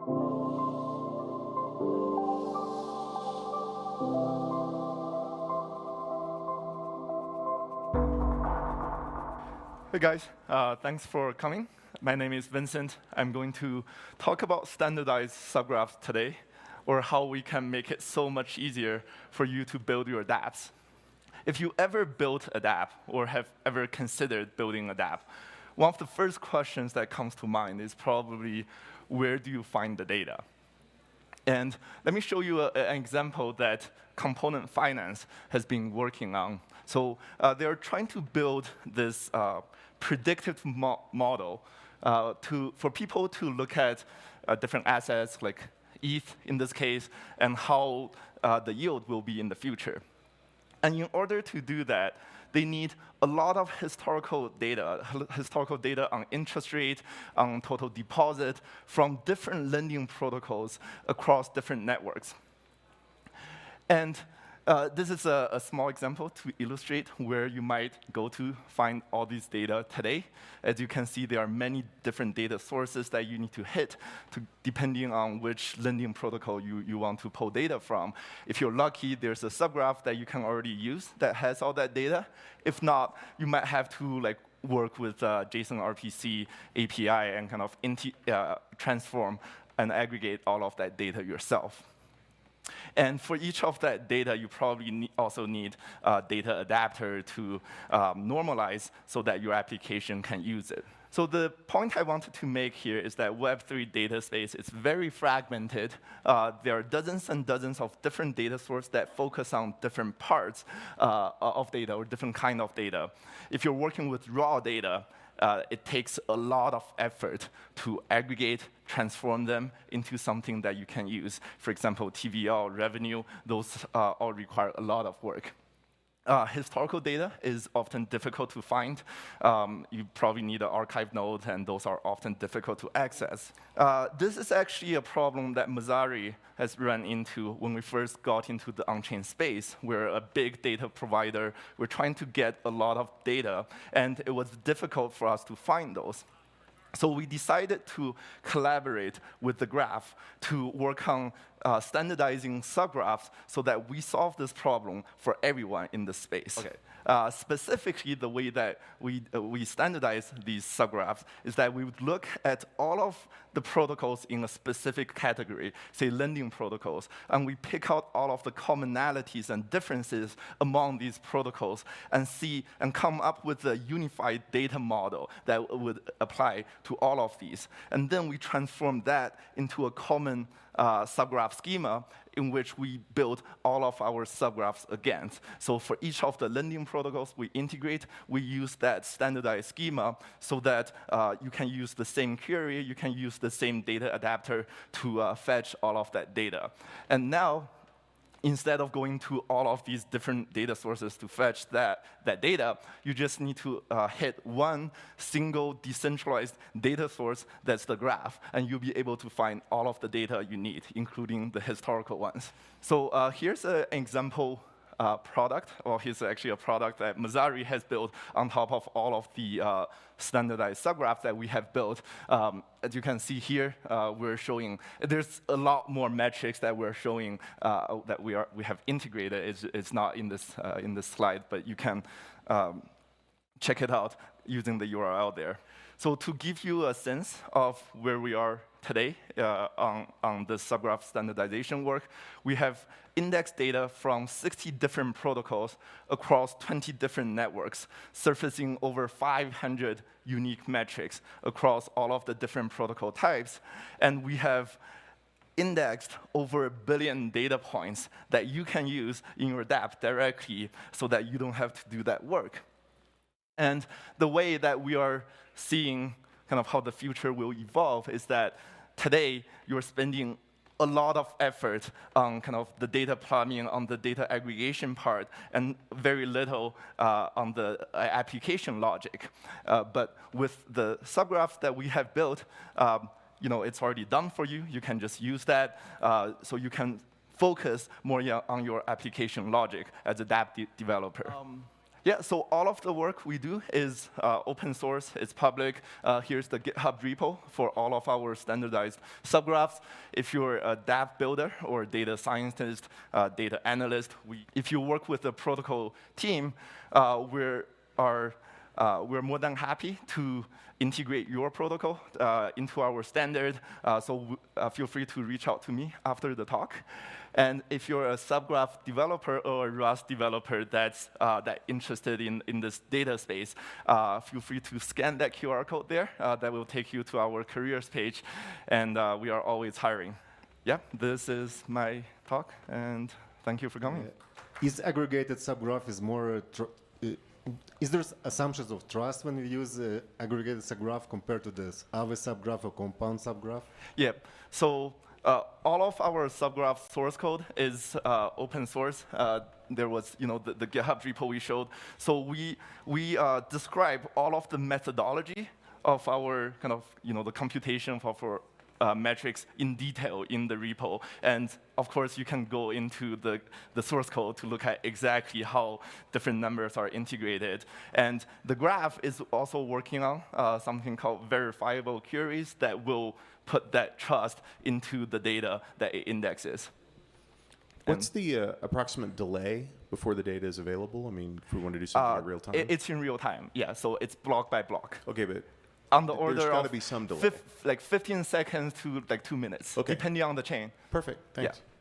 Hey guys, thanks for coming. My name is Vincent. I'm going to talk about standardized subgraphs today, or how we can make it so much easier for you to build your dApps. If you ever built a dApp, or have ever considered building a dApp, one of the first questions that comes to mind is probably, where do you find the data? And let me show you an example that Component Finance has been working on. So they're trying to build this predictive model for people to look at different assets, like ETH in this case, and how the yield will be in the future. And in order to do that, they need a lot of historical data on interest rate, on total deposit, from different lending protocols across different networks. And this is a small example to illustrate where you might go to find all these data today. As you can see, there are many different data sources that you need to hit, depending on which lending protocol you want to pull data from. If you're lucky, there's a subgraph that you can already use that has all that data. If not, you might have to work with JSON RPC API and kind of transform and aggregate all of that data yourself. And for each of that data, you probably also need a data adapter to normalize so that your application can use it. So the point I wanted to make here is that Web3 data space is very fragmented. There are dozens and dozens of different data sources that focus on different parts of data or different kind of data. If you're working with raw data, it takes a lot of effort to aggregate, transform them into something that you can use. For example, TVL, revenue, those all require a lot of work. Historical data is often difficult to find. You probably need an archive node, and those are often difficult to access. This is actually a problem that Messari has run into when we first got into the on-chain space. We're a big data provider. We're trying to get a lot of data, and it was difficult for us to find those. So we decided to collaborate with the Graph to work on standardizing subgraphs so that we solve this problem for everyone in the space. Okay. Specifically, the way that we standardize these subgraphs is that we would look at all of the protocols in a specific category, say lending protocols, and we pick out all of the commonalities and differences among these protocols and come up with a unified data model that would apply to all of these. And then we transform that into a common subgraph schema in which we build all of our subgraphs against. So for each of the lending protocols we integrate, we use that standardized schema so that you can use the same query, you can use the same data adapter to fetch all of that data. And now, instead of going to all of these different data sources to fetch that data, you just need to hit one single decentralized data source that's the Graph, and you'll be able to find all of the data you need, including the historical ones. So here's an example product, or here's actually a product that Messari has built on top of all of the standardized subgraphs that we have built. As you can see here, we're showing, there's a lot more metrics that we're showing that we have integrated. It's not in this slide, but you can check it out using the URL there. So to give you a sense of where we are today on the subgraph standardization work, we have indexed data from 60 different protocols across 20 different networks, surfacing over 500 unique metrics across all of the different protocol types. And we have indexed over 1 billion data points that you can use in your dApp directly so that you don't have to do that work. And the way that we are seeing kind of how the future will evolve is that today you're spending a lot of effort on kind of the data plumbing, on the data aggregation part, and very little on the application logic. But with the subgraphs that we have built, it's already done for you. You can just use that, so you can focus more on your application logic as a dApp developer. Yeah, so all of the work we do is open source, it's public. Here's the GitHub repo for all of our standardized subgraphs. If you're a dApp builder or data scientist, data analyst, if you work with the protocol team, we're more than happy to integrate your protocol into our standard. So feel free to reach out to me after the talk. And if you're a subgraph developer or a Rust developer that's interested in this data space, feel free to scan that QR code there. That will take you to our careers page. And we are always hiring. Yeah, this is my talk. And thank you for coming. Is aggregated subgraph is more... is there assumptions of trust when we use aggregated subgraph compared to this Aave subgraph or compound subgraph? Yeah. So all of our subgraph source code is open source. There was, the GitHub repo we showed. So we describe all of the methodology of our kind of, the computation of our metrics in detail in the repo. And of course, you can go into the source code to look at exactly how different numbers are integrated. And the graph is also working on something called verifiable queries that will put that trust into the data that it indexes. What's the approximate delay before the data is available? I mean, if we want to do something in real time? It's in real time, yeah. So it's block by block. Okay, but on the order there's got to of be some delay. like 15 seconds to like 2 minutes, okay, depending on the chain. Perfect, thanks. Yeah.